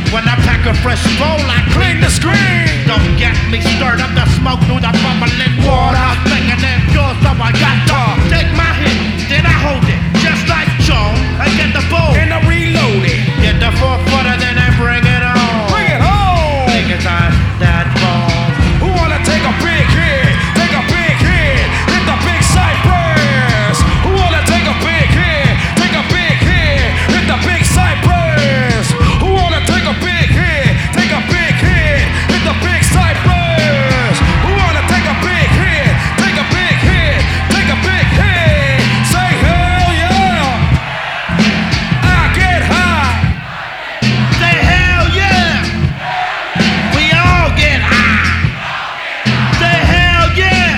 When I pack a fresh bowl, I clean the screen. Don't get me stirred up the smoke through the bubbling water. Thinking it's yours, so I got to take my hit. Then I hold it, just like Joe. I get the bowl And I reload it. get the 4-footer, then I bring it on. Bring it home. Niggas on that ball. Who wanna take a big hit? Take a big hit. Hit the big cypress. Who wanna take a big hit? Take a big hit. Hit the big cypress. Who wanna take a big hit? Take a big hit. Hit the big cypress. Who wanna take a big hit? Take a big hit. Take a big hit. Say hell yeah. I get high. Say hell yeah. We all get high. Say hell yeah.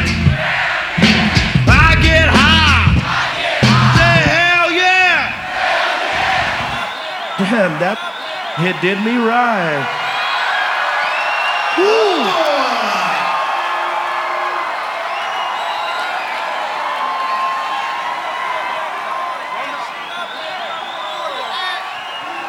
I get high. Say hell yeah. Damn, that it did me right. Woo.